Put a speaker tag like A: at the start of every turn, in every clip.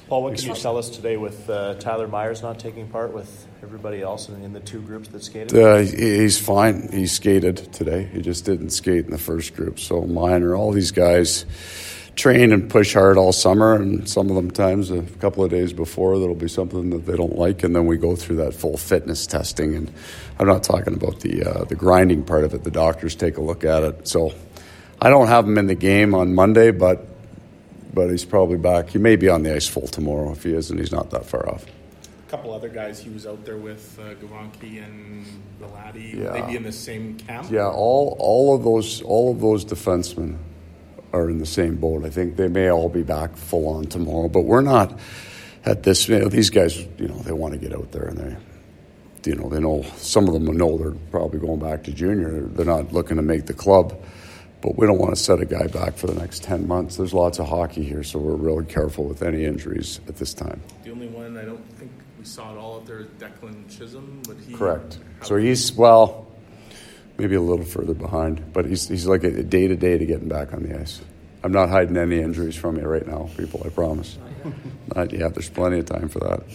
A: Paul, what can you tell us today with Tyler Myers not taking part with everybody else in the two groups that skated?
B: He's fine. He skated today. He just didn't skate in the first group. So minor, all these guys train and push hard all summer, and some of them times a couple of days before there'll be something that they don't like, and then we go through that full fitness testing. And I'm not talking about the grinding part of it. The doctors take a look at it. So I don't have him in the game on Monday, but he's probably back. He may be on the ice full tomorrow. If he isn't, he's not that far off.
C: A couple other guys he was out there with, Gawanke and Belatti.
B: Yeah.
C: Would they be in the same camp?
B: Yeah, all of those defensemen are in the same boat. I think they may all be back full on tomorrow, but we're not at this. These guys, they want to get out there, and they know some of them know they're probably going back to junior. They're not looking to make the club. But we don't want to set a guy back for the next 10 months. There's lots of hockey here, so we're really careful with any injuries at this time.
C: The only one I don't think we saw at all out there is Declan Chisholm.
B: Correct. So he's, maybe a little further behind, but he's like a day-to-day to getting back on the ice. I'm not hiding any injuries from you right now, people, I promise. Not yet. There's plenty of time for that.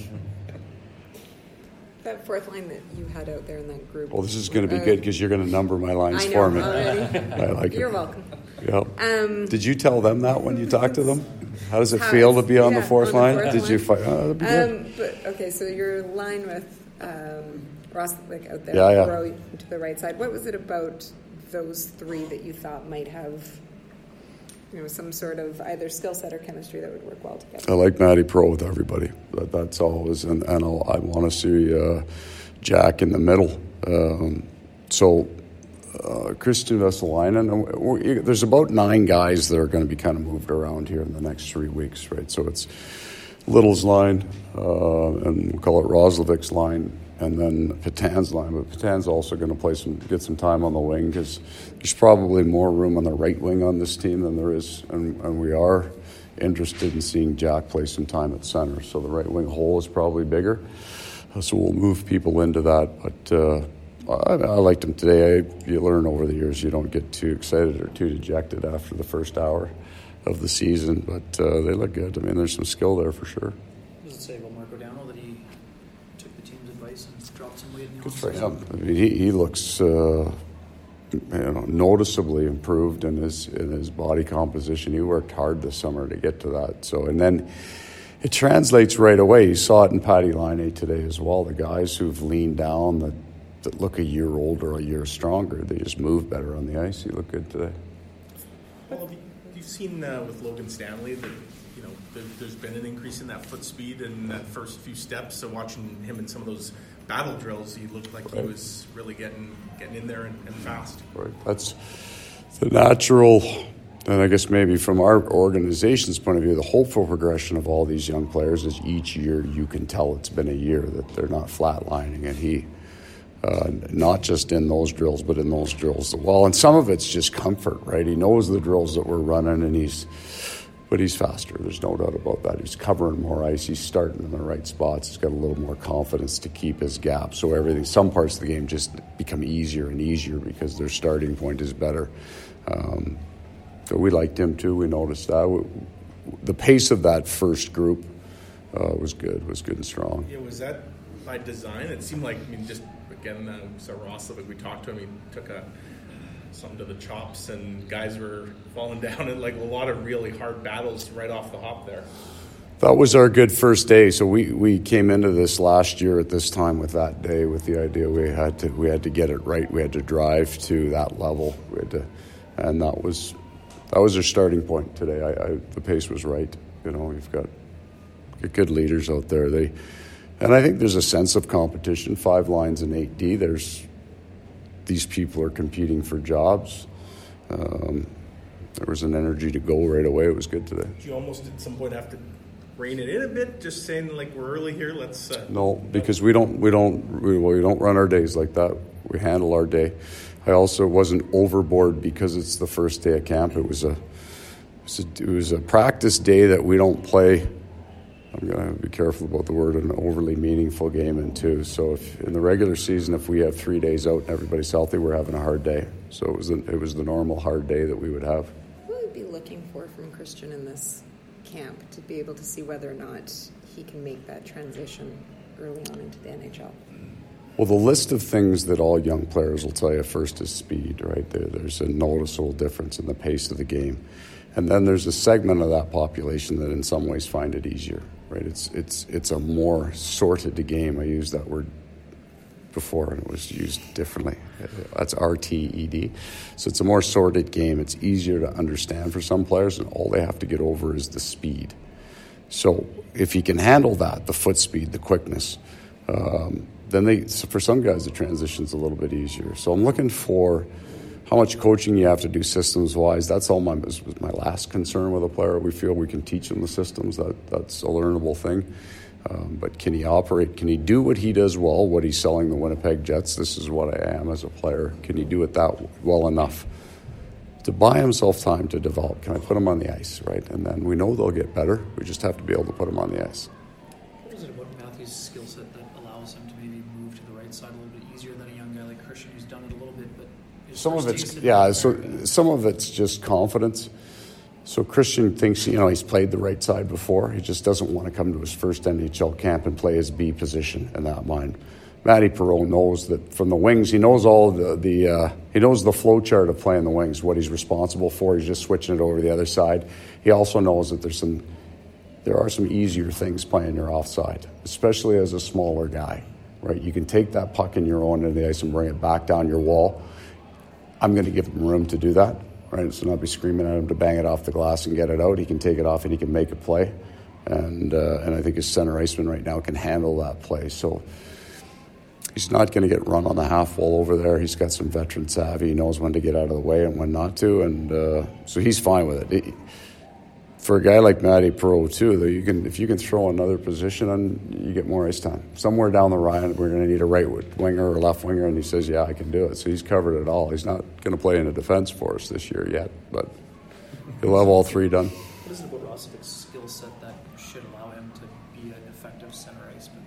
D: That fourth line that you had out there in that group.
B: Well, this is going to be good because you're going to number my lines for me. I like
D: You're
B: it.
D: welcome.
B: Yep. Did you tell them that when you talked to them? How does it feel to be on the fourth line? Did you fight? Oh, that'd be good.
D: So your line with Ross out there, row to the right side. What was it about those three that you thought might have, some sort of either skill set or chemistry that would work well together?
B: I like Matty Pro with everybody. That's always, and I want to see Jack in the middle. Christian Vesalainen, there's about 9 guys that are going to be kind of moved around here in the next 3 weeks, right? So it's Little's line, and we'll call it Roslovic's line, and then Petan's line. But Petan's also going to get some time on the wing because there's probably more room on the right wing on this team than there is, and we are interested in seeing Jack play some time at center. So the right wing hole is probably bigger, so we'll move people into that. But I liked him today. You learn over the years you don't get too excited or too dejected after the first hour of the season, but they look good. I mean, there's some skill there for sure.
E: What does it say about Marco Dowdle that he took the team's advice and dropped some weight in the
B: Good for him. I mean, he looks noticeably improved in his body composition. He worked hard this summer to get to that. So, and then it translates right away. You saw it in Patty Laine today as well. The guys who've leaned down that look a year older, a year stronger, they just move better on the ice. He looked good today.
C: Well, have you seen with Logan Stanley that there's been an increase in that foot speed and that first few steps? So watching him in some of those battle drills, he looked like he was really getting in there and fast.
B: Right. That's the natural, and I guess maybe from our organization's point of view, the hopeful progression of all these young players is each year you can tell it's been a year that they're not flatlining, and he. Not just in those drills, but in those drills as well. And some of it's just comfort, right? He knows the drills that we're running, and he's faster. There's no doubt about that. He's covering more ice. He's starting in the right spots. He's got a little more confidence to keep his gap. So some parts of the game just become easier and easier because their starting point is better. So we liked him too. We noticed that. The pace of that first group was good and strong.
C: Yeah, was that by design? It seemed like, just again, so Roslovic, we talked to him, he took some to the chops, and guys were falling down in like a lot of really hard battles right off the hop there.
B: That was our good first day. So we came into this last year at this time with that day with the idea we had to get it right. We had to drive to that level. And that was our starting point today. The pace was right. We've got good leaders out there. And I think there's a sense of competition. 5 lines in 8D. These people are competing for jobs. There was an energy to go right away. It was good today.
C: Did you almost at some point have to rein it in a bit, just saying like we're early here? Let's.
B: No, because we don't run our days like that. We handle our day. I also wasn't overboard because it's the first day of camp. It was a practice day that we don't play. I'm going to be careful about the word, an overly meaningful game in two. So if in the regular season, if we have 3 days out and everybody's healthy, we're having a hard day. So it was the normal hard day that we would have.
D: What would you be looking for from Christian in this camp to be able to see whether or not he can make that transition early on into the NHL?
B: Well, the list of things that all young players will tell you first is speed, right? There's a noticeable difference in the pace of the game. And then there's a segment of that population that in some ways find it easier, right? It's a more sorted game. I used that word before and it was used differently. That's RTED. So it's a more sorted game. It's easier to understand for some players, and all they have to get over is the speed. So if you can handle that, the foot speed, the quickness, then for some guys the transition's a little bit easier. So I'm looking for how much coaching you have to do systems-wise. That's all was my last concern with a player. We feel we can teach him the systems. That's a learnable thing. But can he operate? Can he do what he does well, what he's selling the Winnipeg Jets? This is what I am as a player. Can he do it that well enough to buy himself time to develop? Can I put him on the ice, right? And then we know they'll get better. We just have to be able to put him on the ice.
E: What is it about Matthew's skill set that allows him to maybe move to the right side a little bit easier than a young guy like Christian who's done it a little bit, but
B: some of it's just confidence. So Christian thinks, he's played the right side before. He just doesn't want to come to his first NHL camp and play his B position in that mind. Matty Perreault knows that from the wings, he knows all he knows the flow chart of playing the wings, what he's responsible for. He's just switching it over to the other side. He also knows that there are some easier things playing your offside, especially as a smaller guy, right? You can take that puck in your own end of the ice and bring it back down your wall. I'm going to give him room to do that. Right, so not be screaming at him to bang it off the glass and get it out. He can take it off and he can make a play, and I think his center iceman right now can handle that play. So he's not going to get run on the half wall over there. He's got some veteran savvy. He knows when to get out of the way and when not to, and so he's fine with it. For a guy like Matty Perreault too, though, if you can throw another position on, you get more ice time. Somewhere down the line, we're going to need a right winger or left winger, and he says, "Yeah, I can do it." So he's covered it all. He's not going to play in a defense for us this year yet, but he'll have all three done.
E: What is it about Rostovic's skill set that should allow him to be an effective center iceman?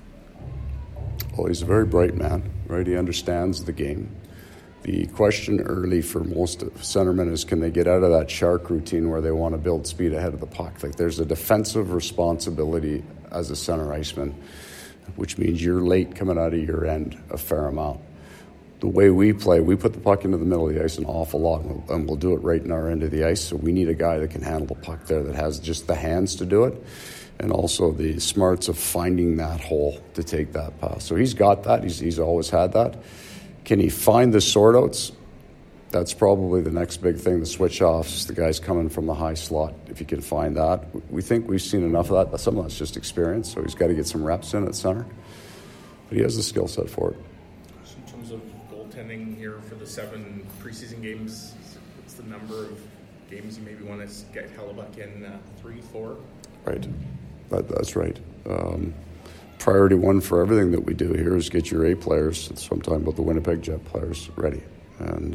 B: Well, he's a very bright man, right? He understands the game. The question early for most centermen is, can they get out of that shark routine where they want to build speed ahead of the puck? Like, there's a defensive responsibility as a center iceman, which means you're late coming out of your end a fair amount. The way we play, we put the puck into the middle of the ice an awful lot, and we'll do it right in our end of the ice. So we need a guy that can handle the puck there, that has just the hands to do it, and also the smarts of finding that hole to take that pass. So he's got that. He's always had that. Can he find the sort-outs? That's probably the next big thing, the switch-offs, the guys coming from the high slot, if he can find that. We think we've seen enough of that. Some of that's just experience, so he's got to get some reps in at center. But he has the skill set for it.
C: In terms of goaltending here for the 7 preseason games, what's the number of games you maybe want to get Hellebuyck in? 3, 4?
B: Right. That's right. Priority 1 for everything that we do here is get your A players, so I'm talking about the Winnipeg Jet players, ready. And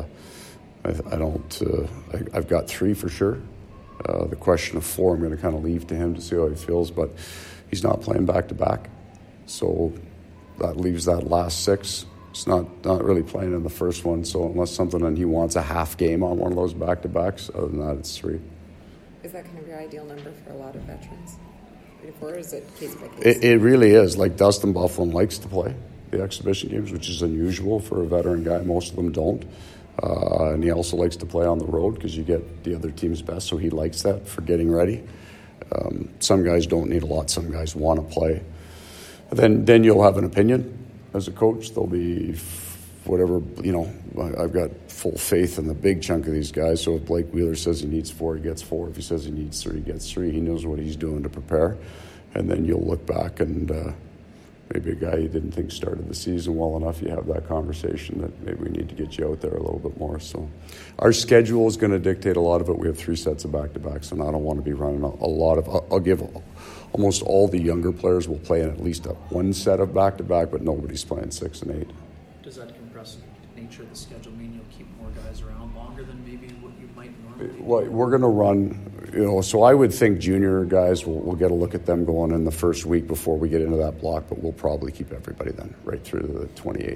B: I've got 3 for sure. The question of 4 I'm going to kind of leave to him to see how he feels, but he's not playing back-to-back. So that leaves that last 6. It's not really playing in the first one, so unless something and he wants a half game on one of those back-to-backs, other than that, it's 3.
D: Is that kind of your ideal number for a lot of veterans? Or is it case by case?
B: It really is. Like, Dustin Byfuglien likes to play the exhibition games, which is unusual for a veteran guy. Most of them don't. And he also likes to play on the road because you get the other team's best, so he likes that for getting ready. Some guys don't need a lot. Some guys want to play. Then you'll have an opinion as a coach. There'll be whatever, I've got full faith in the big chunk of these guys. So if Blake Wheeler says he needs 4, he gets 4. If he says he needs 3, he gets 3. He knows what he's doing to prepare. And then you'll look back and maybe a guy you didn't think started the season well enough, you have that conversation that maybe we need to get you out there a little bit more. So our schedule is going to dictate a lot of it. We have 3 sets of back-to-backs, and I don't want to be running a lot of – I'll give almost all the younger players will play in at least 1 set of back-to-back, but nobody's playing 6 and 8.
E: Does that compressed nature of the schedule mean you'll keep more guys around longer than maybe what you might normally?
B: Well, we're going to run, so I would think junior guys, we'll get a look at them going in the first week before we get into that block, but we'll probably keep everybody then right through the 28th.